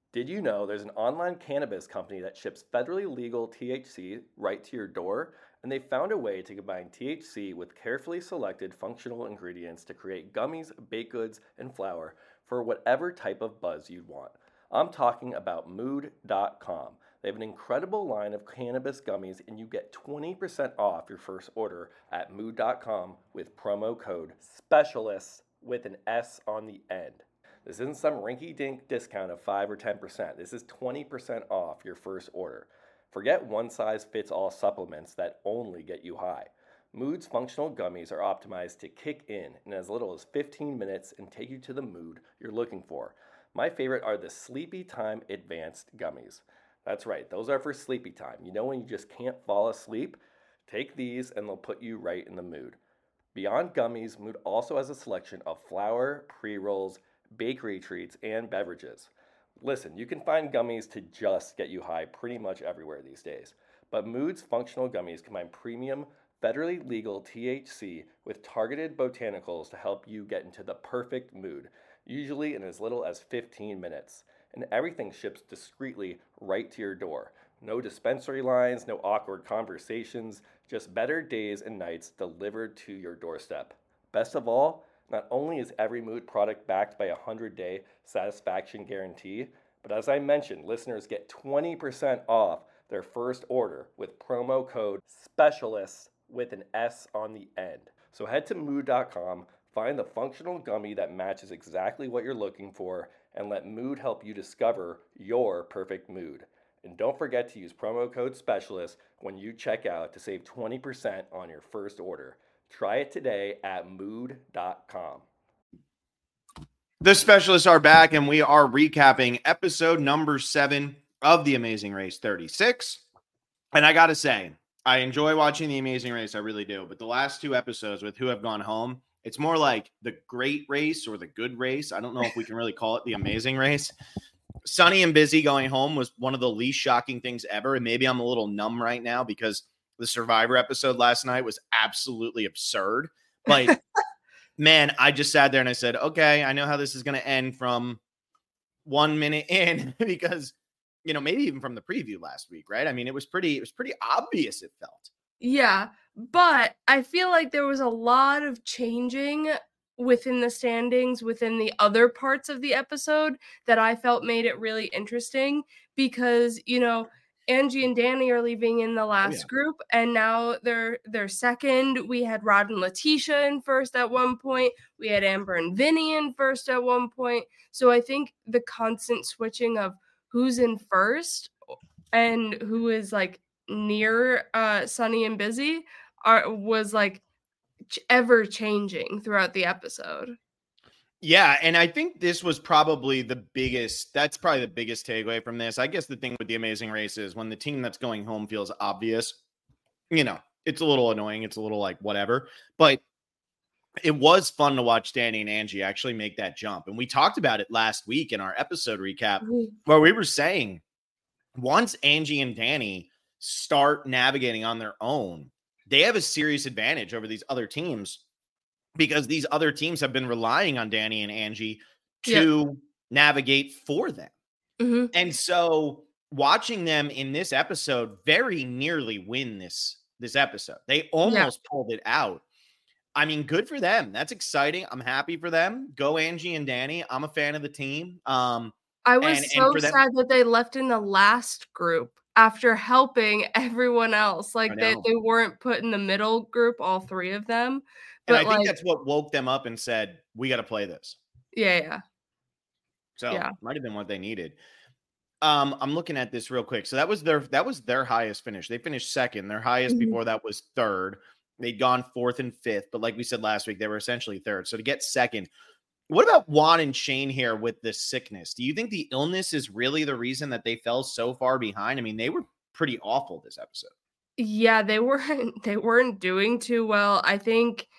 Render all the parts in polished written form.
Did you know there's an online cannabis company that ships federally legal THC right to your door? And they found a way to combine THC with carefully selected functional ingredients to create gummies, baked goods, and flour for whatever type of buzz you'd want. I'm talking about Mood.com. They have an incredible line of cannabis gummies, and you get 20% off your first order at Mood.com with promo code SPECIALIST with an S on the end. This isn't some rinky dink discount of 5 or 10%. This is 20% off your first order. Forget one size fits all supplements that only get you high. Mood's functional gummies are optimized to kick in as little as 15 minutes and take you to the mood you're looking for. My favorite are the Sleepy Time Advanced Gummies. That's right, those are for sleepy time. You know when you just can't fall asleep? Take these and they'll put you right in the mood. Beyond gummies, Mood also has a selection of flour, pre-rolls, bakery treats, and beverages. Listen, you can find gummies to just get you high pretty much everywhere these days. But Mood's functional gummies combine premium, federally legal THC with targeted botanicals to help you get into the perfect mood, usually in as little as 15 minutes. And everything ships discreetly right to your door. No dispensary lines, no awkward conversations, just better days and nights delivered to your doorstep. Best of all, not only is every Mood product backed by a 100-day satisfaction guarantee, but as I mentioned, listeners get 20% off their first order with promo code SPECIALIST with an S on the end. So head to Mood.com, find the functional gummy that matches exactly what you're looking for, and let Mood help you discover your perfect mood. And don't forget to use promo code SPECIALIST when you check out to save 20% on your first order. Try it today at Mood.com. The Specialists are back, and we are recapping episode number 7 of The Amazing Race 36. And I got to say, I enjoy watching The Amazing Race. I really do. But the last 2 episodes with Who Have Gone Home, it's more like the Great Race or the Good Race. I don't know if we can really call it The Amazing Race. Sunny and Busy going home was one of the least shocking things ever. And maybe I'm a little numb right now because the Survivor episode last night was absolutely absurd. But man, I just sat there and I said, okay, I know how this is going to end from 1 minute in because, you know, maybe even from the preview last week, right? I mean, it was pretty obvious, it felt. Yeah, but I feel like there was a lot of changing within the standings, within the other parts of the episode that I felt made it really interesting because, you know, Angie and Danny are leaving in the last group, and now they're second. We had Rod and Letitia in first at one point. We had Amber and Vinny in first at one point. So I think the constant switching of who's in first and who is like near Sunny and Busy was like ever changing throughout the episode. Yeah, and I think this was probably the biggest takeaway from this. I guess the thing with The Amazing Race is when the team that's going home feels obvious, you know, it's a little annoying. It's a little like whatever, but it was fun to watch Danny and Angie actually make that jump. And we talked about it last week in our episode recap where we were saying once Angie and Danny start navigating on their own, they have a serious advantage over these other teams because these other teams have been relying on Danny and Angie to navigate for them. Mm-hmm. And so watching them in this episode very nearly win this episode. They almost pulled it out. I mean, good for them. That's exciting. I'm happy for them. Go Angie and Danny. I'm a fan of the team. I was so sad that they left in the last group after helping everyone else. Like they weren't put in the middle group, all 3 of them. But I think that's what woke them up and said, we got to play this. Yeah. So might have been what they needed. I'm looking at this real quick. So that was their highest finish. They finished second. Their highest before that was third. They'd gone 4th and 5th, but like we said last week, they were essentially third. So to get second, what about Juan and Shane here with this sickness? Do you think the illness is really the reason that they fell so far behind? I mean, they were pretty awful this episode. Yeah, they weren't doing too well. I think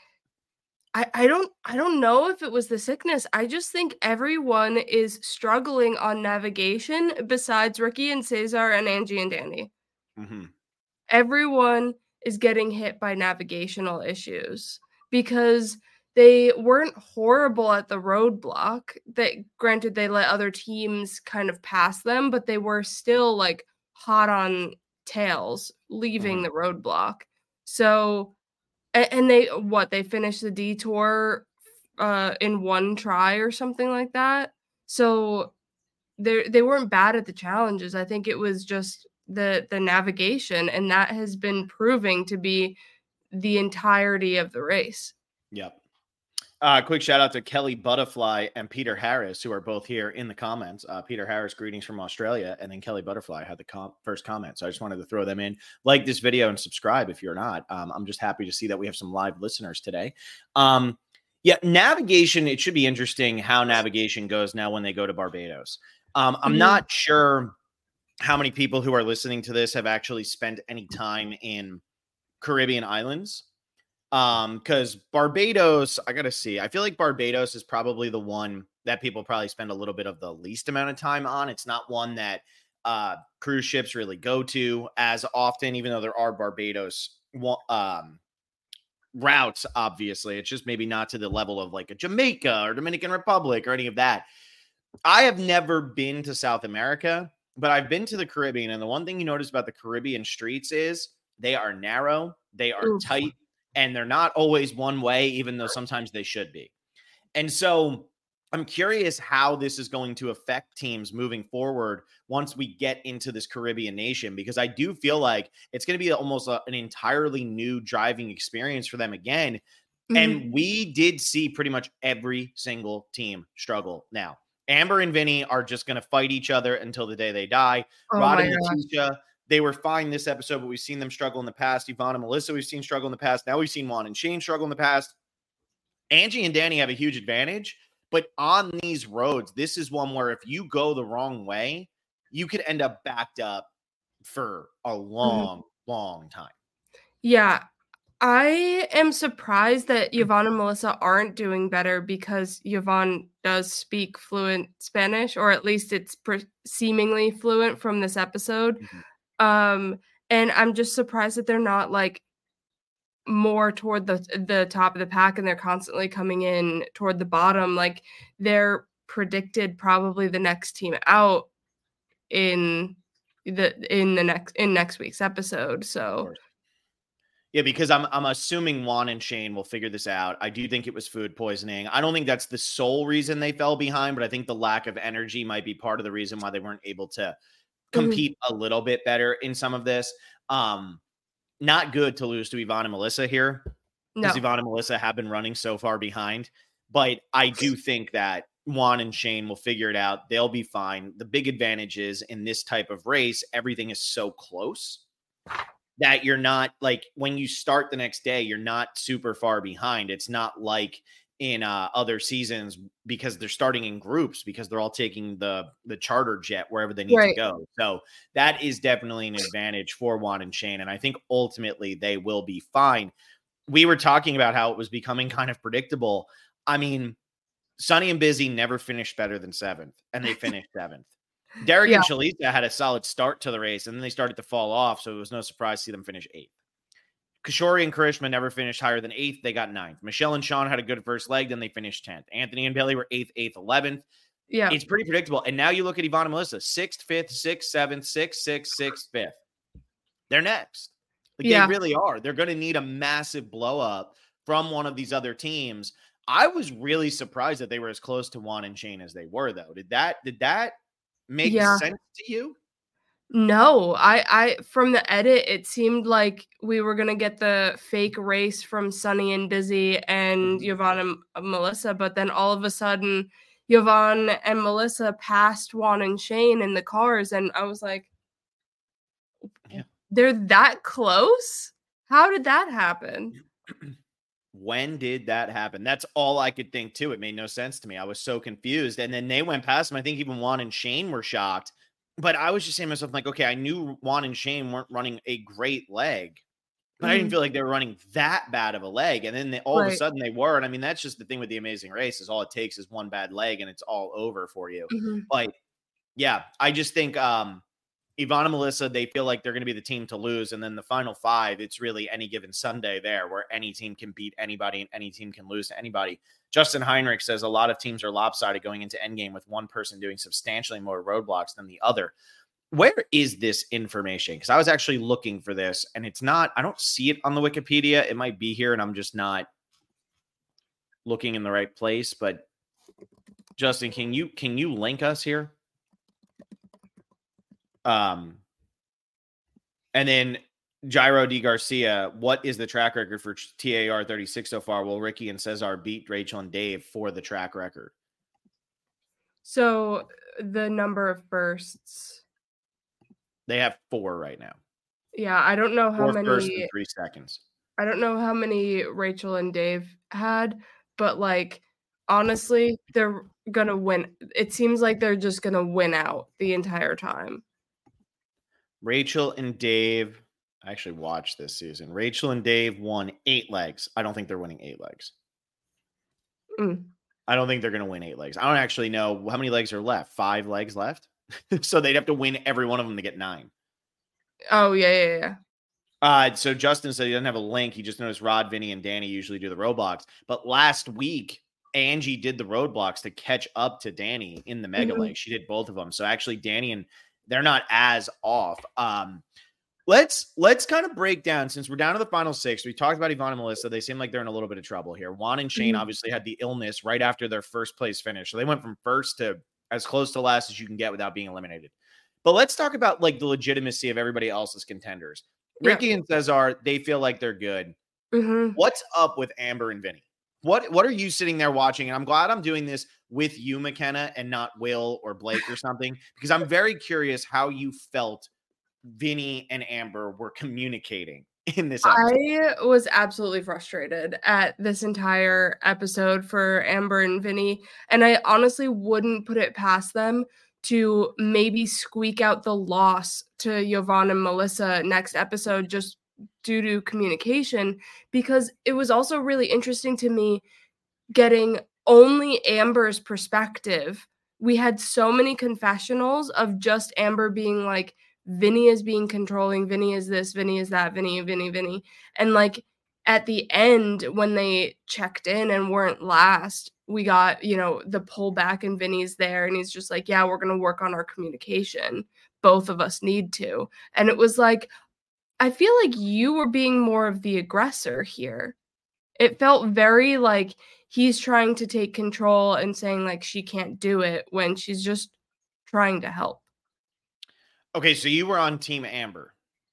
I don't know if it was the sickness. I just think everyone is struggling on navigation besides Ricky and Cesar and Angie and Danny. Mm-hmm. Everyone is getting hit by navigational issues because they weren't horrible at the roadblock. They granted they let other teams kind of pass them, but they were still like hot on tails leaving the roadblock. So and they finished the detour in one try or something like that. So they weren't bad at the challenges. I think it was just the navigation, and that has been proving to be the entirety of the race. Yep. Quick shout out to Kelly Butterfly and Peter Harris, who are both here in the comments. Peter Harris, greetings from Australia. And then Kelly Butterfly had the first comment. So I just wanted to throw them in. Like this video and subscribe if you're not. I'm just happy to see that we have some live listeners today. Navigation, it should be interesting how navigation goes now when they go to Barbados. I'm not sure how many people who are listening to this have actually spent any time in Caribbean islands. Because Barbados, I gotta see. I feel like Barbados is probably the one that people probably spend a little bit of the least amount of time on. It's not one that cruise ships really go to as often, even though there are Barbados routes. Obviously, it's just maybe not to the level of like a Jamaica or Dominican Republic or any of that. I have never been to South America, but I've been to the Caribbean, and the one thing you notice about the Caribbean streets is they are narrow, they are tight. And they're not always one way, even though sometimes they should be. And so I'm curious how this is going to affect teams moving forward once we get into this Caribbean nation, because I do feel like it's going to be almost an entirely new driving experience for them again. And we did see pretty much every single team struggle now. Amber and Vinny are just going to fight each other until the day they die. Rod and Letitia, they were fine this episode, but we've seen them struggle in the past. Yvonne and Melissa, we've seen struggle in the past. Now we've seen Juan and Shane struggle in the past. Angie and Danny have a huge advantage, but on these roads, this is one where if you go the wrong way, you could end up backed up for a long, long time. Yeah. I am surprised that Yvonne and Melissa aren't doing better, because Yvonne does speak fluent Spanish, or at least it's seemingly fluent from this episode. And I'm just surprised that they're not like more toward the top of the pack, and they're constantly coming in toward the bottom. Like they're predicted probably the next team out in next week's episode. So yeah, because I'm assuming Juan and Shane will figure this out. I do think it was food poisoning. I don't think that's the sole reason they fell behind, but I think the lack of energy might be part of the reason why they weren't able to compete a little bit better in some of this. Not good to lose to Yvonne and Melissa here, because Yvonne and Melissa have been running so far behind. But I do think that Juan and Shane will figure it out. They'll be fine. The big advantage is in this type of race, everything is so close that you're not like when you start the next day, you're not super far behind. It's not like in other seasons, because they're starting in groups, because they're all taking the charter jet wherever they need to go. So that is definitely an advantage for Juan and Shane. And I think ultimately they will be fine. We were talking about how it was becoming kind of predictable. I mean, Sunny and Busy never finished better than 7th, and they finished 7th. Derek and Shalisa had a solid start to the race, and then they started to fall off. So it was no surprise to see them finish 8th. Kishori and Karishma never finished higher than 8th. They got 9th. Michelle and Sean had a good first leg. Then they finished 10th. Anthony and Billy were 8th, 11th. Yeah. It's pretty predictable. And now you look at Yvonne and Melissa, 6th, 5th, 6th, 7th, 6th, 6th, 6th, 5th. They're next. Like they really are. They're going to need a massive blow up from one of these other teams. I was really surprised that they were as close to Juan and Shane as they were, though. Did that make sense to you? No, I from the edit, it seemed like we were gonna get the fake race from Sunny and Busy and Yvonne and Melissa, but then all of a sudden, Yvonne and Melissa passed Juan and Shane in the cars, and I was like, they're that close? How did that happen? When did that happen? That's all I could think, too. It made no sense to me. I was so confused. And then they went past them. I think even Juan and Shane were shocked. But I was just saying to myself, like, okay, I knew Juan and Shane weren't running a great leg, but I didn't feel like they were running that bad of a leg. And then all of a sudden they were. And I mean, that's just the thing with the Amazing Race is all it takes is one bad leg and it's all over for you. But yeah, I just think Yvonne and Melissa, they feel like they're going to be the team to lose. And then the final 5, it's really any given Sunday there where any team can beat anybody and any team can lose to anybody. Justin Heinrich says a lot of teams are lopsided going into endgame with one person doing substantially more roadblocks than the other. Where is this information? Because I was actually looking for this and it's not, I don't see it on the Wikipedia. It might be here and I'm just not looking in the right place. But Justin, can you link us here? And then Gyro D. Garcia, what is the track record for TAR 36 so far? Well, Ricky and Cesar beat Rachel and Dave for the track record. So the number of firsts. They have 4 right now. Yeah, I don't know how 4 many firsts in 3 seconds. I don't know how many Rachel and Dave had, but like honestly, they're gonna win. It seems like they're just gonna win out the entire time. Rachel and Dave, I actually watched this season. Rachel and Dave won 8 legs. I don't think they're winning 8 legs. I don't think they're going to win 8 legs. I don't actually know how many legs are left. 5 legs left. So they'd have to win every one of them to get 9. Oh, yeah. So Justin said he doesn't have a link. He just noticed Rod, Vinny, and Danny usually do the roadblocks. But last week, Angie did the roadblocks to catch up to Danny in the Mega Leg. She did both of them. So actually, Danny and they're not as off. Let's kind of break down, since we're down to the final 6. We talked about Yvonne and Melissa. They seem like they're in a little bit of trouble here. Juan and Shane obviously had the illness right after their first place finish. So they went from first to as close to last as you can get without being eliminated. But let's talk about like the legitimacy of everybody else's contenders. Ricky and Cesar, they feel like they're good. What's up with Amber and Vinny? What are you sitting there watching? And I'm glad I'm doing this with you, McKenna, and not Will or Blake or something, because I'm very curious how you felt Vinny and Amber were communicating in this episode. I was absolutely frustrated at this entire episode for Amber and Vinny, and I honestly wouldn't put it past them to maybe squeak out the loss to Yvonne and Melissa next episode just due to communication, because it was also really interesting to me getting only Amber's perspective. We had so many confessionals of just Amber being like, Vinny is being controlling, Vinny is this, Vinny is that, Vinny. And like at the end, when they checked in and weren't last, we got, the pullback and Vinny's there and he's just like, yeah, we're going to work on our communication. Both of us need to. And it was like, I feel like you were being more of the aggressor here. It felt very like he's trying to take control and saying like she can't do it when she's just trying to help. Okay, so you were on Team Amber.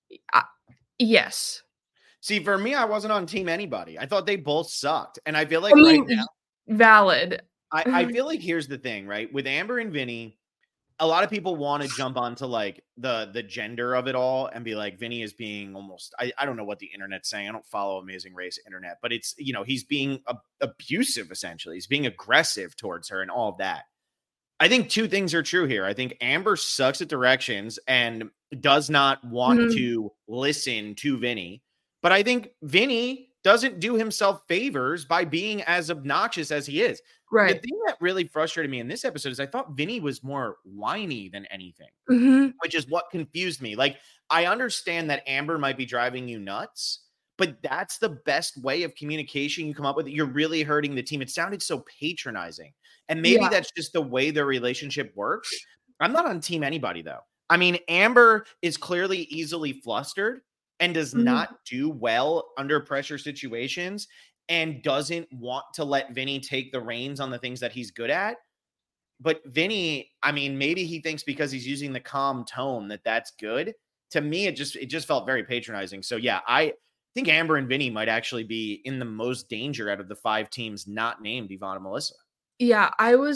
Yes. See, for me, I wasn't on Team anybody. I thought they both sucked. And I feel like right now, valid. I feel like here's the thing, right? With Amber and Vinny, a lot of people want to jump onto like the gender of it all and be like, Vinny is being almost, I don't know what the internet's saying. I don't follow Amazing Race internet, but it's, he's being abusive, essentially. He's being aggressive towards her and all of that. I think 2 things are true here. I think Amber sucks at directions and does not want to listen to Vinny. But I think Vinny doesn't do himself favors by being as obnoxious as he is. Right. The thing that really frustrated me in this episode is I thought Vinny was more whiny than anything, which is what confused me. Like, I understand that Amber might be driving you nuts, but that's the best way of communication you come up with. You're really hurting the team. It sounded so patronizing. And maybe that's just the way their relationship works. I'm not on Team anybody, though. I mean, Amber is clearly easily flustered and does not do well under pressure situations and doesn't want to let Vinny take the reins on the things that he's good at. But Vinny, I mean, maybe he thinks because he's using the calm tone that that's good. To me, it just felt very patronizing. So, yeah, I think Amber and Vinny might actually be in the most danger out of the 5 teams not named Yvonne and Melissa. Yeah,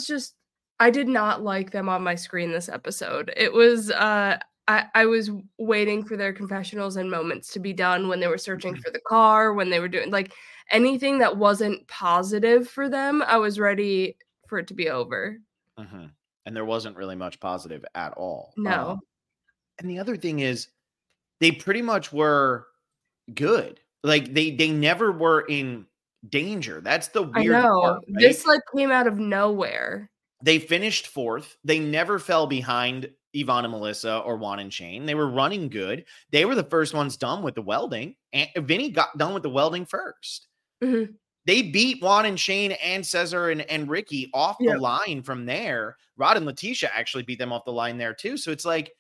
I did not like them on my screen this episode. It was, I was waiting for their confessionals and moments to be done when they were searching for the car, when they were doing like anything that wasn't positive for them. I was ready for it to be over. And there wasn't really much positive at all. No. And the other thing is they pretty much were good. Like they never were in danger. That's the weird part, right? This like came out of nowhere. They finished 4th. They never fell behind Yvonne and Melissa or Juan and Shane. They were running good. They were the first ones done with the welding. And Vinny got done with the welding first. Mm-hmm. They beat Juan and Shane and Cesar and Ricky off the line from there. Rod and Letitia actually beat them off the line there too. So it's like,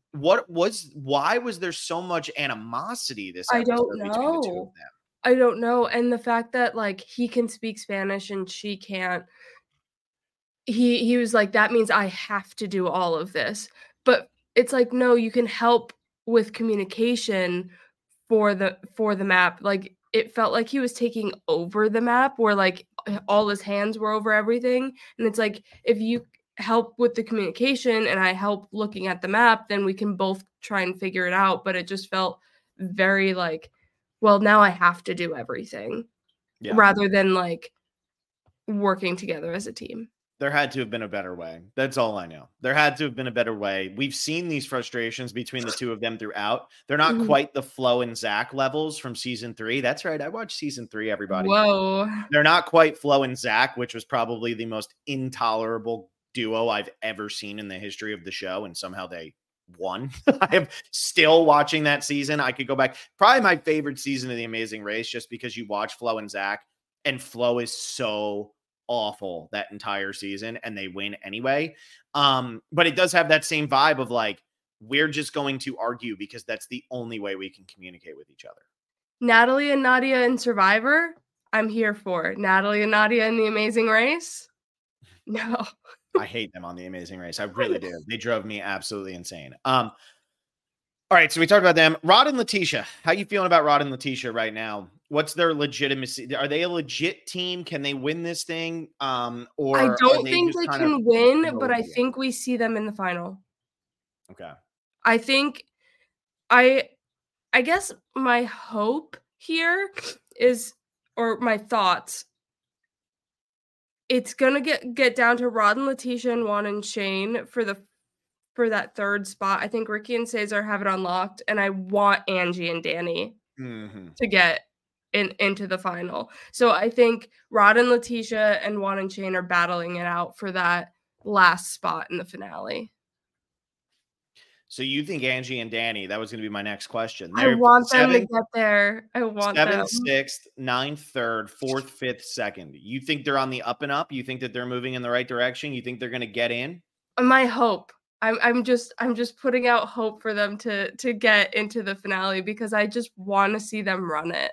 why was there so much animosity this episode between the two of them? I don't know. And the fact that like he can speak Spanish and she can't, he was like, that means I have to do all of this. But it's like, no, you can help with communication for the map. Like, it felt like he was taking over the map where like all his hands were over everything. And it's like, if you help with the communication and I help looking at the map, then we can both try and figure it out. But it just felt very like, well, now I have to do everything rather than like working together as a team. There had to have been a better way. That's all I know. There had to have been a better way. We've seen these frustrations between the two of them throughout. They're not quite the Flo and Zach levels from season 3. That's right. I watched season 3, everybody. Whoa. They're not quite Flo and Zach, which was probably the most intolerable duo I've ever seen in the history of the show. And somehow they won. I am still watching that season. I could go back. Probably my favorite season of The Amazing Race, just because you watch Flo and Zach, and Flo is so awful that entire season and they win anyway. But it does have that same vibe of like, we're just going to argue because that's the only way we can communicate with each other. Natalie and Nadia in Survivor, I'm here for. Natalie and Nadia in The Amazing Race, no. I hate them on The Amazing Race. I really do. They drove me absolutely insane. All right, so we talked about them. Rod and Letitia. How you feeling about Rod and Letitia right now? What's their legitimacy? Are they a legit team? Can they win this thing? Or I don't think they can win, but I think we see them in the final. Okay. I think I guess my hope here is, or my thoughts, it's gonna get down to Rod and Letitia and Juan and Shane for that third spot. I think Ricky and Cesar have it unlocked, and I want Angie and Danny to get into the final. So I think Rod and Letitia and Juan and Shane are battling it out for that last spot in the finale. So you think Angie and Danny, that was going to be my next question. I want them to get there. I want 7th, 6th, 9th, 3rd, 4th, 5th, 2nd. You think they're on the up and up? You think that they're moving in the right direction? You think they're going to get in? My hope. I'm just putting out hope for them to get into the finale because I just want to see them run it.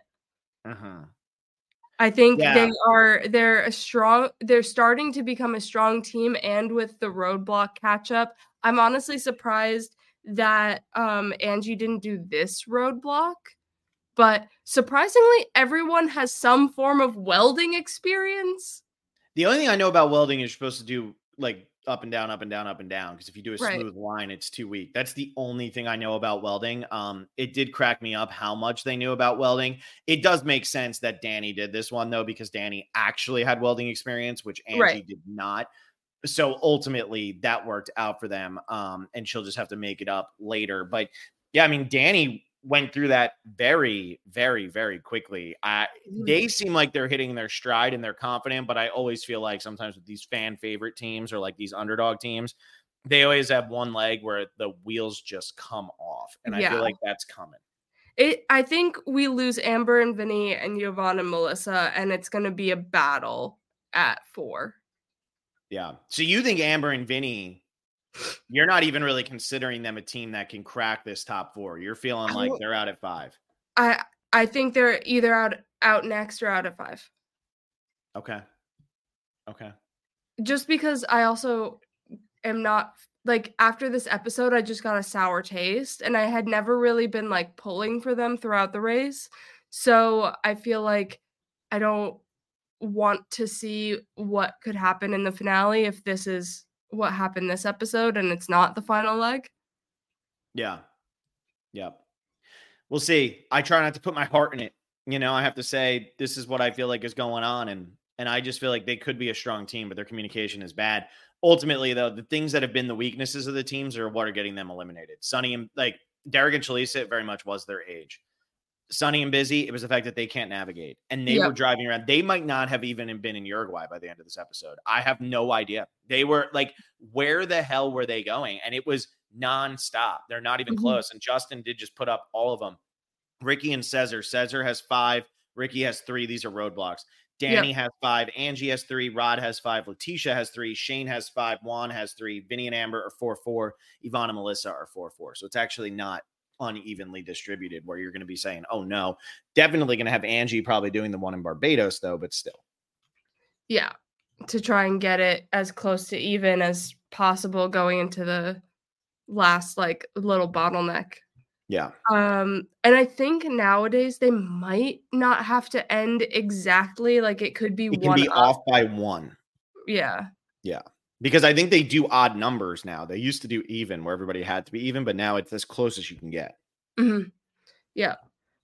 I think they're starting to become a strong team, and with the roadblock catch up, I'm honestly surprised that Angie didn't do this roadblock. But surprisingly, everyone has some form of welding experience. The only thing I know about welding is you're supposed to do like up and down, up and down, up and down. Because if you do a smooth line, it's too weak. That's the only thing I know about welding. It did crack me up how much they knew about welding. It does make sense that Danny did this one, though, because Danny actually had welding experience, which Angie did not. So ultimately, that worked out for them. And she'll just have to make it up later. But yeah, I mean, Danny went through that very, very, very quickly. They seem like they're hitting their stride and they're confident, but I always feel like sometimes with these fan favorite teams or like these underdog teams, they always have one leg where the wheels just come off. And I feel like that's coming. I think we lose Amber and Vinny and Yvonne and Melissa, and it's going to be a battle at 4. Yeah. So you think Amber and Vinny, you're not even really considering them a team that can crack this top 4. You're feeling like they're out at 5. I think they're either out next or out at 5. Okay. Just because I also am not like, after this episode, I just got a sour taste, and I had never really been like pulling for them throughout the race. So I feel like I don't want to see what could happen in the finale if this is what happened this episode and it's not the final leg. Yeah. We'll see. I try not to put my heart in it. You know, I have to say this is what I feel like is going on. And I just feel like they could be a strong team, but their communication is bad. Ultimately, though, the things that have been the weaknesses of the teams are what are getting them eliminated. Sunny and like Derek and Chalisa, it very much was their age. Sunny and Busy, it was the fact that they can't navigate. And they were driving around. They might not have even been in Uruguay by the end of this episode. I have no idea. They were like, where the hell were they going? And it was nonstop. They're not even Mhm. close. And Justin did just put up all of them. Ricky and Cesar. Cesar has 5. Ricky has 3. These are roadblocks. Danny has 5. Angie has 3. Rod has 5. Letitia has 3. Shane has 5. Juan has 3. Vinny and Amber are 4-4. Yvonne and Melissa are 4-4. So it's actually not unevenly distributed where you're going to be saying, oh no, definitely going to have Angie probably doing the one in Barbados though, but still. Yeah. To try and get it as close to even as possible going into the last like little bottleneck. Yeah. And I think nowadays they might not have to end exactly, like it could be It can one be up. off by 1. Yeah. Yeah. Because I think they do odd numbers now. They used to do even where everybody had to be even, but now it's as close as you can get. Mhm. Yeah.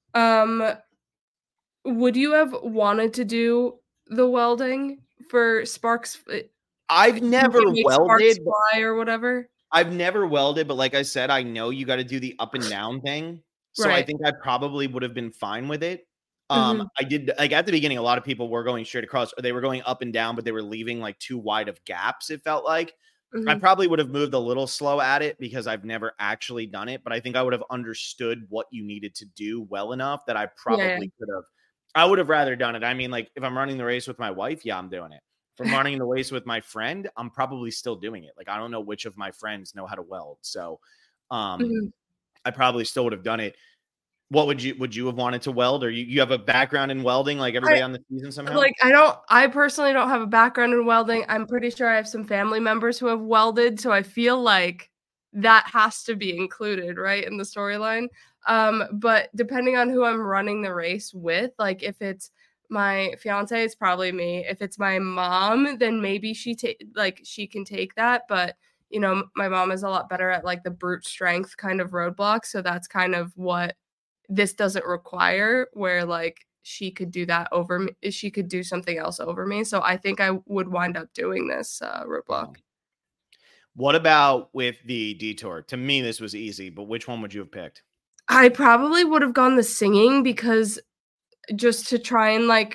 Would you have wanted to do the welding for Sparks? I've never Make Sparks welded. fly or whatever? I've never welded, but like I said, I know you got to do the up and down thing. So I Right. think I probably would have been fine with it. Mhm. I did like at the beginning, a lot of people were going straight across, or they were going up and down, but they were leaving like too wide of gaps. It felt like I Mhm. probably would have moved a little slow at it because I've never actually done it, but I think I would have understood what you needed to do well enough that I Yeah. probably could have. I would have rather done it. I mean, like if I'm running the race with my wife, yeah, I'm doing it. If I'm running the race with my friend, I'm probably still doing it. Like I don't know which of my friends know how to weld, so Mhm. I probably still would have done it. What would you have wanted to weld, or you have a background in welding like everybody on the season somehow? Like, I personally don't have a background in welding. I'm pretty sure I have some family members who have welded, so I feel like that has to be included, right, in the storyline. But depending on who I'm running the race with, like if it's my fiance, it's probably me. If it's my mom, then maybe she can take that, but my mom is a lot better at like the brute strength kind of roadblock, so that's kind of what this doesn't require, where like she could do that over me. She could do something else over me. So I think I would wind up doing this roadblock. What about with the detour? To me, this was easy, but which one would you have picked? I probably would have gone the singing because just to try and like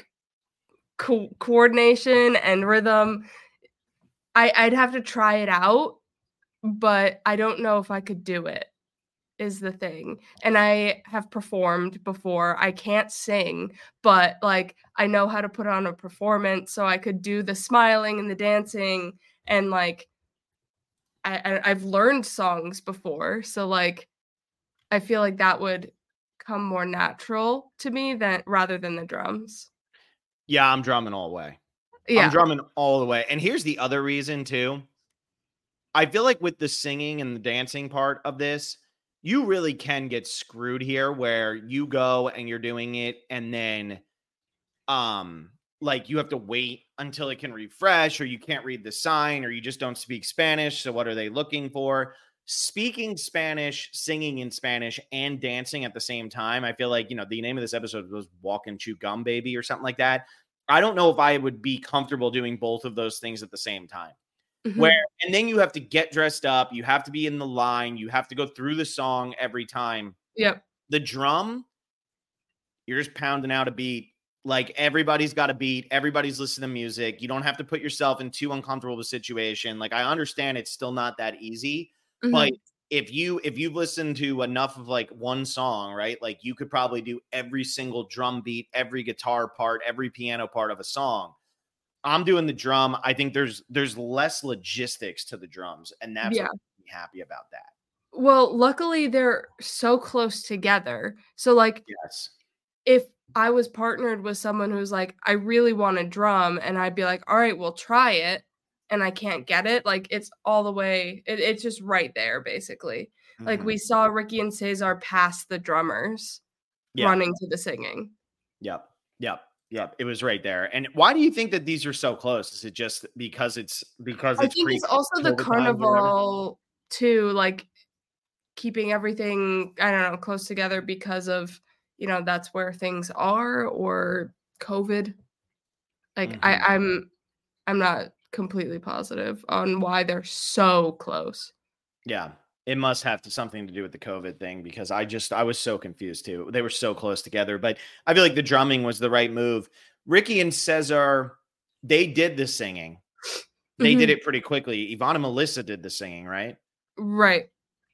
coordination and rhythm, I'd have to try it out, but I don't know if I could do it. Is the thing. And I have performed before. I can't sing, but like I know how to put on a performance, so I could do the smiling and the dancing, and like I've learned songs before, so like I feel like that would come more natural to me than rather than the drums. Yeah, I'm drumming all the way. I'm Yeah. drumming all the way. And here's the other reason too. I feel like with the singing and the dancing part of this, you really can get screwed here where you go and you're doing it and then like you have to wait until it can refresh, or you can't read the sign, or you just don't speak Spanish. So what are they looking for? Speaking Spanish, singing in Spanish, and dancing at the same time. I feel like, the name of this episode was Walk and Chew Gum Baby or something like that. I don't know if I would be comfortable doing both of those things at the same time. Mhm. And then you have to get dressed up, you have to be in the line, you have to go through the song every time. Yep. The drum, you're just pounding out a beat. Like everybody's got a beat, everybody's listening to music. You don't have to put yourself in too uncomfortable of a situation. Like I understand it's still not that easy, but Mhm. if you've listened to enough of like one song, right? Like you could probably do every single drum beat, every guitar part, every piano part of a song. I'm doing the drum. I think there's less logistics to the drums, and that's Yeah. what makes me happy about that. Well, luckily they're so close together. So like Yes. if I was partnered with someone who's like, I really want a drum, and I'd be like, all right, we'll try it, and I can't get it, like it's all the way, it's just right there, basically. Like Mhm. we saw Ricky and Cesar pass the drummers Yeah. running to the singing. Yep. It was right there. And why do you think that these are so close? Is it just because it's I think it's also the pre-COVID times or whatever? carnival too, like keeping everything, I don't know, close together because of, that's where things are, or COVID. Like Mhm. I'm not completely positive on why they're so close. Yeah. It must have something to do with the COVID thing because I was so confused too. They were so close together, but I feel like the drumming was the right move. Ricky and Cesar, they did the singing. They did Mhm. it pretty quickly. Yvonne and Melissa did the singing, right? Right.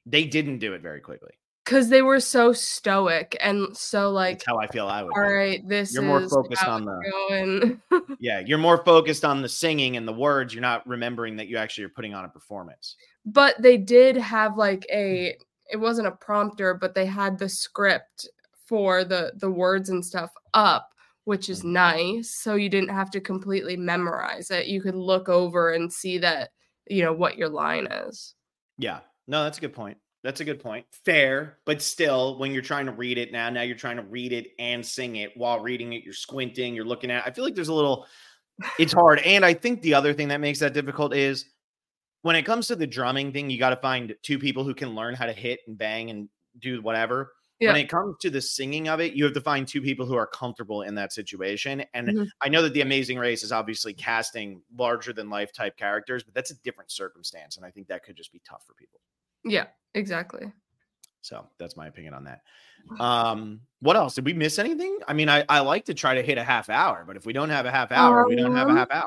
They didn't do it very quickly. Because they were so stoic and so like, That's how I feel I would all be. right, this You're more is focused how on it's going. Yeah, you're more focused on the singing and the words. You're not remembering that you actually are putting on a performance. But they did have like it wasn't a prompter, but they had the script for the words and stuff up, which is nice. So you didn't have to completely memorize it. You could look over and see that, what your line is. Yeah. No, that's a good point. That's a good point. Fair, but still, when you're trying to read it now you're trying to read it and sing it while reading it. You're squinting, you're looking at it. I feel like there's it's hard. And I think the other thing that makes that difficult is when it comes to the drumming thing, you got to find two people who can learn how to hit and bang and do whatever. Yeah. When it comes to the singing of it, you have to find two people who are comfortable in that situation. And I know that The Amazing Race is obviously casting larger than life type characters, but that's a different circumstance. And I think that could just be tough for people. Yeah, exactly. So that's my opinion on that. What else? Did we miss anything? I mean, I like to try to hit a half hour, but if we don't have a half hour, we don't have a half hour.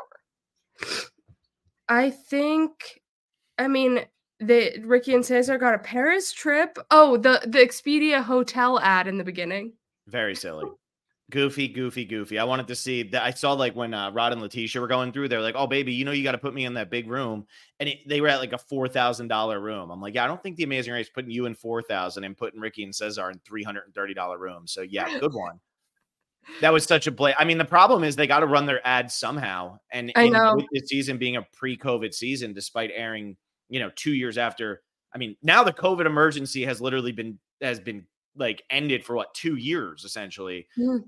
Ricky and Cesar got a Paris trip. Oh, the Expedia hotel ad in the beginning. Very silly. Goofy. I wanted to see that. I saw like when Rod and Letitia were going through, they're like, oh, baby, you got to put me in that big room. And they were at like a $4,000 room. I'm like, yeah, I don't think The Amazing Race putting you in $4,000 and putting Ricky and Cesar in $330 rooms. So yeah, good one. That was such a play. I mean, the problem is they got to run their ads somehow. And I know with this season being a pre-COVID season, despite airing, 2 years after. I mean, now the COVID emergency has literally been like ended for 2 years essentially. Mm.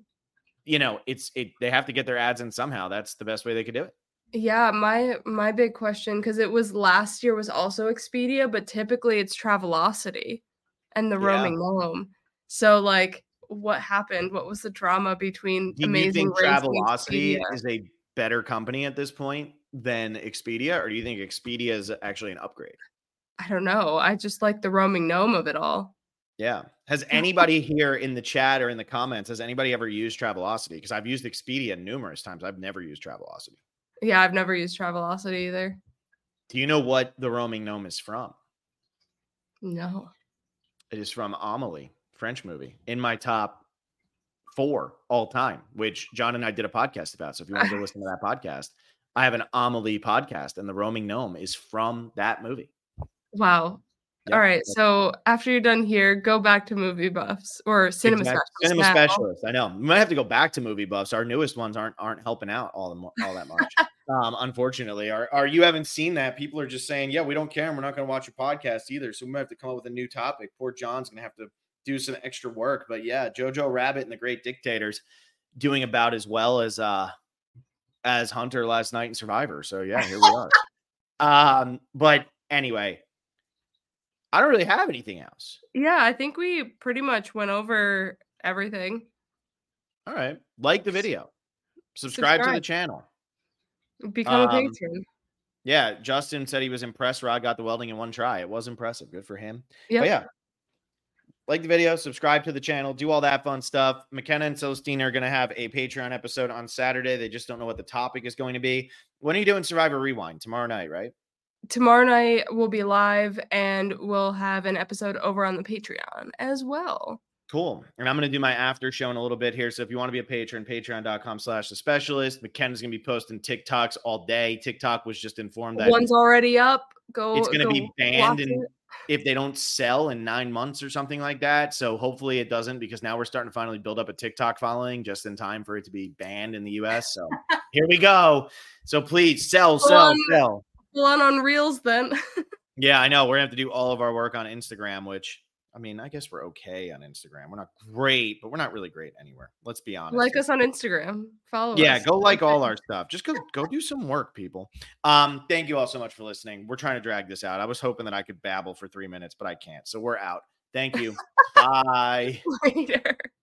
They have to get their ads in somehow. That's the best way they could do it. Yeah, my big question, because it was last year was also Expedia, but typically it's Travelocity and the roaming gnome. So like, what happened? What was the drama between Amazing Race and Travelocity is a better company at this point than Expedia, or do you think Expedia is actually an upgrade? I don't know. I just like the roaming gnome of it all. Yeah. Has anybody here in the chat or in the comments, has anybody ever used Travelocity? Because I've used Expedia numerous times. I've never used Travelocity. Yeah, I've never used Travelocity either. Do you know what the roaming gnome is from? No. It is from Amelie, French movie, in my top 4 all time, which John and I did a podcast about. So if you want to go listen to that podcast, I have an Amelie podcast, and the roaming gnome is from that movie. Wow. Yep. All right. So after you're done here, go back to Movie Buffs or Cinema Specialists. Cinema Specialists. I know. We might have to go back to Movie Buffs. Our newest ones aren't helping out all that much. Unfortunately, you haven't seen that. People are just saying, yeah, we don't care, and we're not going to watch your podcast either. So we might have to come up with a new topic. Poor John's going to have to do some extra work. But yeah, Jojo Rabbit and the Great Dictators doing about as well as Hunter last night in Survivor. So yeah, here we are. But anyway, I don't really have anything else. Yeah, I think we pretty much went over everything. All right. Like the video. Subscribe to the channel. Become a patron. Yeah, Justin said he was impressed Rod got the welding in one try. It was impressive. Good for him. Yep. But yeah. Like the video, subscribe to the channel, do all that fun stuff. McKenna and Celestine are going to have a Patreon episode on Saturday. They just don't know what the topic is going to be. When are you doing Survivor Rewind? Tomorrow night, right? Tomorrow night we'll be live, and we'll have an episode over on the Patreon as well. Cool. And I'm going to do my after show in a little bit here. So if you want to be a patron, patreon.com/the specialist. McKenna's going to be posting TikToks all day. TikTok was just informed that one's already up. It's going to be banned if they don't sell in 9 months or something like that. So hopefully it doesn't, because now we're starting to finally build up a TikTok following just in time for it to be banned in the US. So here we go. So please sell. On Reels then. Yeah, I know. We're going to have to do all of our work on Instagram, which, I mean, I guess we're okay on Instagram. We're not great, but we're not really great anywhere. Let's be honest. Like us on Instagram. Follow us. Yeah, go like all our stuff. Just go do some work, people. Thank you all so much for listening. We're trying to drag this out. I was hoping that I could babble for 3 minutes, but I can't. So we're out. Thank you. Bye. Later.